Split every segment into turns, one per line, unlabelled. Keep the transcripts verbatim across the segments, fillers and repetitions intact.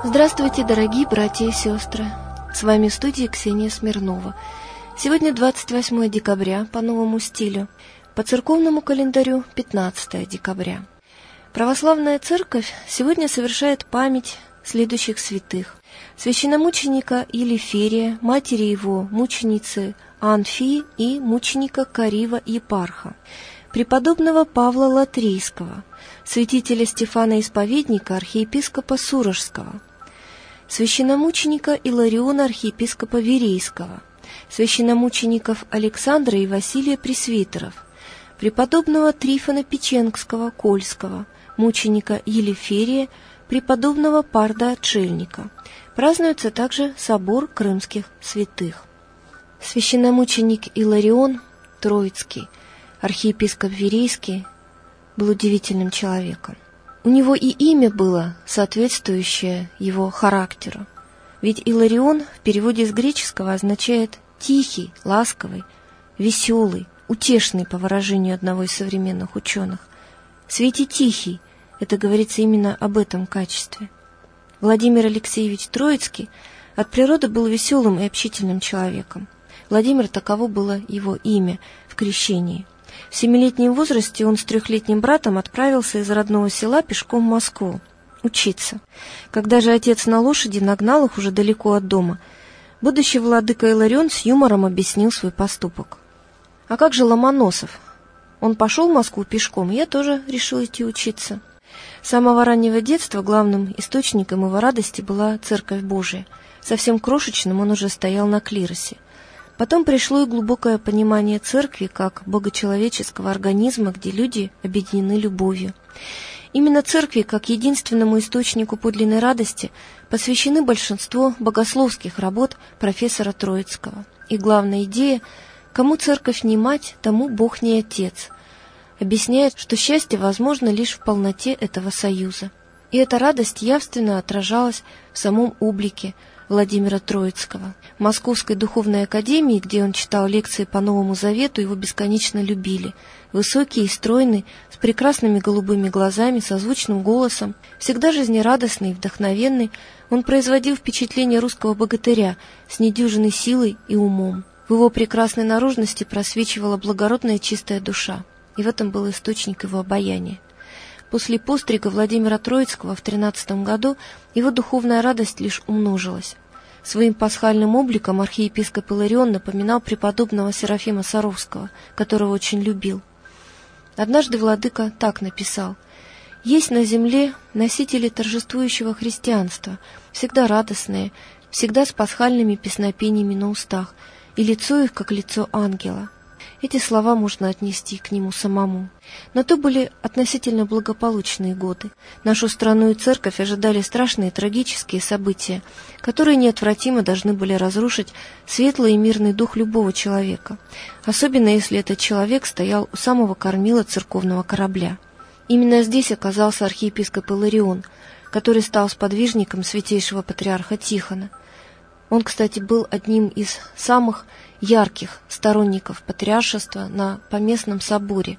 Здравствуйте, дорогие братья и сестры! С вами в студии Ксения Смирнова. Сегодня двадцать восьмое декабря по новому стилю, по церковному календарю пятнадцатое декабря. Православная церковь сегодня совершает память следующих святых: священномученика Елиферия, матери его, мученицы Анфии и мученика Карива Епарха, преподобного Павла Латрийского, святителя Стефана Исповедника, архиепископа Сурожского, священномученика Илариона, архиепископа Верейского, священномучеников Александра и Василия Пресвитеров, преподобного Трифона Печенгского, Кольского, мученика Елиферия, преподобного Парда Отшельника. Празднуется также собор крымских святых. Священномученик Иларион Троицкий, архиепископ Верейский, был удивительным человеком. У него и имя было соответствующее его характеру. Ведь Иларион в переводе с греческого означает «тихий», «ласковый», «веселый», «утешный», по выражению одного из современных ученых. «Свете тихий» — это говорится именно об этом качестве. Владимир Алексеевич Троицкий от природы был веселым и общительным человеком. Владимир — таково было его имя в крещении. В семилетнем возрасте он с трехлетним братом отправился из родного села пешком в Москву учиться. Когда же отец на лошади нагнал их уже далеко от дома, будущий владыка Иларион с юмором объяснил свой поступок. «А как же Ломоносов? Он пошел в Москву пешком, и я тоже решил идти учиться». С самого раннего детства главным источником его радости была Церковь Божия. Совсем крошечным он уже стоял на клиросе. Потом пришло и глубокое понимание церкви как богочеловеческого организма, где люди объединены любовью. Именно церкви, как единственному источнику подлинной радости, посвящены большинство богословских работ профессора Троицкого. И главная идея «кому церковь не мать, тому Бог не отец» объясняет, что счастье возможно лишь в полноте этого союза. И эта радость явственно отражалась в самом облике Владимира Троицкого. В Московской духовной академии, где он читал лекции по Новому Завету, его бесконечно любили. Высокий и стройный, с прекрасными голубыми глазами, со звучным голосом, всегда жизнерадостный и вдохновенный, он производил впечатление русского богатыря с недюжинной силой и умом. В его прекрасной наружности просвечивала благородная чистая душа, и в этом был источник его обаяния. После пострига Владимира Троицкого в тринадцатом году его духовная радость лишь умножилась. Своим пасхальным обликом архиепископ Иларион напоминал преподобного Серафима Саровского, которого очень любил. Однажды владыка так написал: «Есть на земле носители торжествующего христианства, всегда радостные, всегда с пасхальными песнопениями на устах, и лицо их, как лицо ангела». Эти слова можно отнести к нему самому. Но то были относительно благополучные годы. Нашу страну и церковь ожидали страшные трагические события, которые неотвратимо должны были разрушить светлый и мирный дух любого человека, особенно если этот человек стоял у самого кормила церковного корабля. Именно здесь оказался архиепископ Иларион, который стал сподвижником святейшего патриарха Тихона. Он, кстати, был одним из самых ярких сторонников патриаршества на Поместном соборе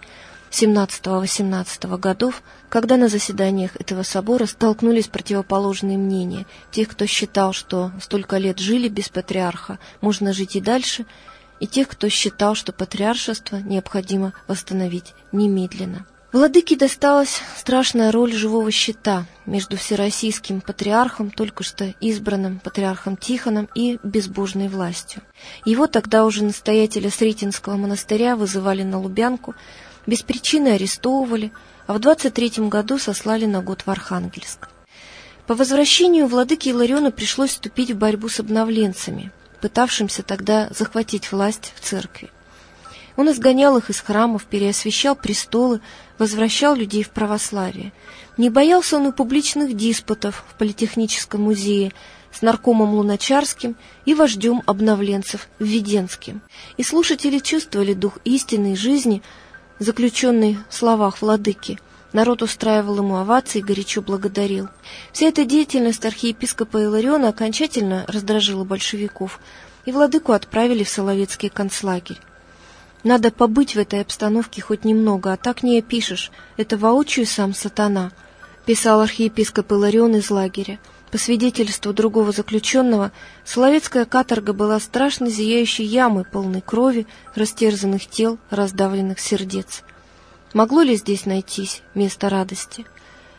семнадцатого-восемнадцатого годов, когда на заседаниях этого собора столкнулись противоположные мнения: тех, кто считал, что столько лет жили без патриарха, можно жить и дальше, и тех, кто считал, что патриаршество необходимо восстановить немедленно. Владыке досталась страшная роль живого щита между всероссийским патриархом, только что избранным патриархом Тихоном, и безбожной властью. Его тогда уже настоятеля Сретенского монастыря вызывали на Лубянку, без причины арестовывали, а в двадцать третьем году сослали на год в Архангельск. По возвращению владыке Илариону пришлось вступить в борьбу с обновленцами, пытавшимся тогда захватить власть в церкви. Он изгонял их из храмов, переосвящал престолы, возвращал людей в православие. Не боялся он и публичных диспутов в Политехническом музее с наркомом Луначарским и вождем обновленцев Введенским. И слушатели чувствовали дух истинной жизни, заключенный в словах владыки. Народ устраивал ему овации и горячо благодарил. Вся эта деятельность архиепископа Илариона окончательно раздражила большевиков, и владыку отправили в Соловецкий концлагерь. Надо побыть в этой обстановке хоть немного, а так не опишешь. Это воочию сам сатана, писал архиепископ Иларион из лагеря. По свидетельству другого заключенного, Соловецкая каторга была страшно зияющей ямой, полной крови, растерзанных тел, раздавленных сердец. Могло ли здесь найтись место радости?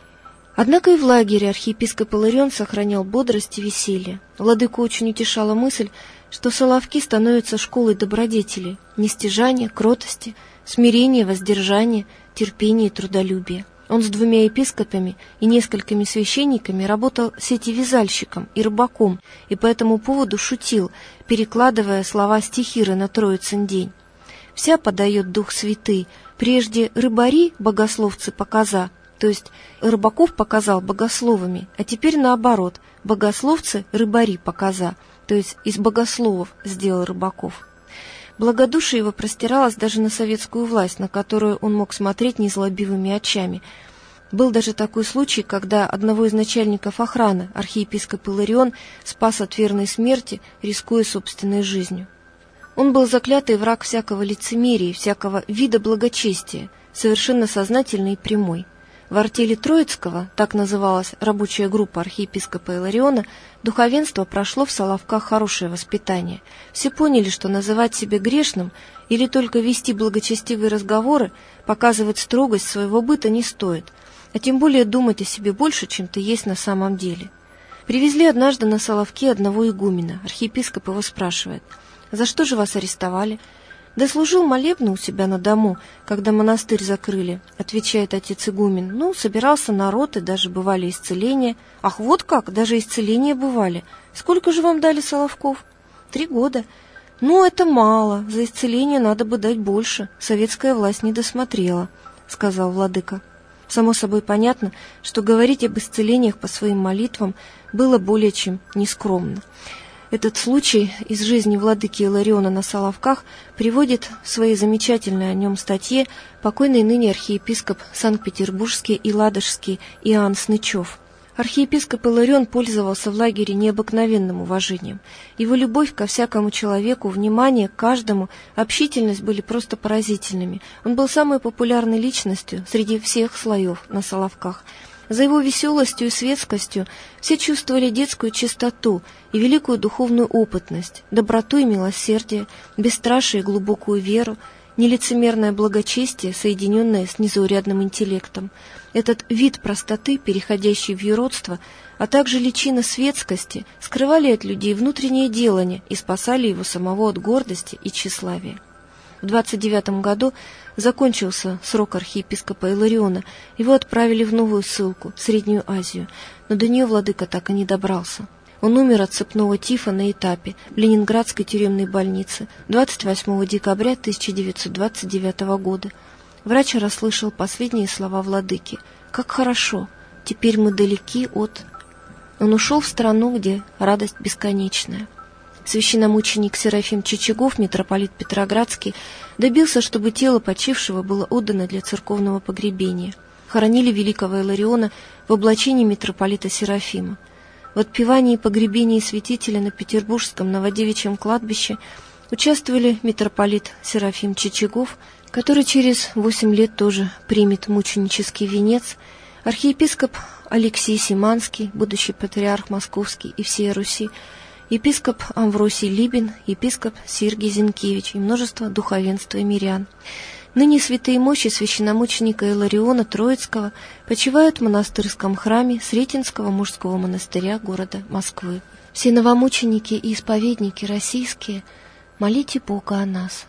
Однако и в лагере архиепископ Иларион сохранял бодрость и веселье. Владыку очень утешала мысль, что Соловки становятся школой добродетелей, нестяжания, кротости, смирения, воздержания, терпения и трудолюбия. Он с двумя епископами и несколькими священниками работал сетевязальщиком и рыбаком, и по этому поводу шутил, перекладывая слова стихиры на Троицын день. «Вся подает Дух Святый, прежде рыбари, богословцы показа», то есть рыбаков показал богословами, а теперь наоборот, богословцы рыбари показа, то есть из богословов сделал рыбаков. Благодушие его простиралось даже на советскую власть, на которую он мог смотреть незлобивыми очами. Был даже такой случай, когда одного из начальников охраны, архиепископ Иларион, спас от верной смерти, рискуя собственной жизнью. Он был заклятый враг всякого лицемерия, всякого вида благочестия, совершенно сознательный и прямой. В артели Троицкого, так называлась рабочая группа архиепископа Илариона, духовенство прошло в Соловках хорошее воспитание. Все поняли, что называть себя грешным или только вести благочестивые разговоры, показывать строгость своего быта не стоит, а тем более думать о себе больше, чем ты есть на самом деле. Привезли однажды на Соловки одного игумена. Архиепископ его спрашивает: «За что же вас арестовали?» «Да служил молебны у себя на дому, когда монастырь закрыли», — отвечает отец игумен. «Ну, собирался народ, и даже бывали исцеления». «Ах, вот как, даже исцеления бывали. Сколько же вам дали Соловков?» «Три года». «Ну, это мало, за исцеление надо бы дать больше. Советская власть не досмотрела», — сказал владыка. Само собой понятно, что говорить об исцелениях по своим молитвам было более чем нескромно. Этот случай из жизни владыки Илариона на Соловках приводит в своей замечательной о нем статье покойный ныне архиепископ Санкт-Петербургский и Ладожский Иоанн Снычев. Архиепископ Иларион пользовался в лагере необыкновенным уважением. Его любовь ко всякому человеку, внимание к каждому, общительность были просто поразительными. Он был самой популярной личностью среди всех слоев на Соловках. За его веселостью и светскостью все чувствовали детскую чистоту и великую духовную опытность, доброту и милосердие, бесстрашие и глубокую веру, нелицемерное благочестие, соединенное с незаурядным интеллектом. Этот вид простоты, переходящий в юродство, а также личина светскости, скрывали от людей внутреннее делание и спасали его самого от гордости и тщеславия. В двадцать девятом году закончился срок архиепископа Илариона, его отправили в новую ссылку, в Среднюю Азию, но до нее владыка так и не добрался. Он умер от цепного тифа на этапе в Ленинградской тюремной больнице двадцать восьмого декабря тысяча девятьсот двадцать девятого года. Врач расслышал последние слова владыки: «Как хорошо, теперь мы далеки от...» Он ушел в страну, где радость бесконечная. Священномученик Серафим Чичагов, митрополит Петроградский, добился, чтобы тело почившего было отдано для церковного погребения. Хоронили великого Илариона в облачении митрополита Серафима. В отпевании и погребении святителя на Петербургском Новодевичьем кладбище участвовали митрополит Серафим Чичагов, который через восемь лет тоже примет мученический венец, архиепископ Алексей Симанский, будущий патриарх Московский и всей Руси, епископ Амвросий Либин, епископ Сергий Зинкевич и множество духовенства и мирян. Ныне святые мощи священномученика Илариона Троицкого почивают в монастырском храме Сретенского мужского монастыря города Москвы. Все новомученики и исповедники российские, молите Бога о нас.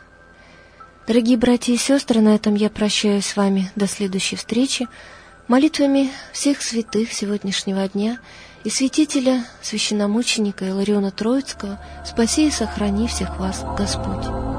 Дорогие братья и сестры, на этом я прощаюсь с вами до следующей встречи. Молитвами всех святых сегодняшнего дня и святителя священномученика Илариона Троицкого спаси и сохрани всех вас Господь.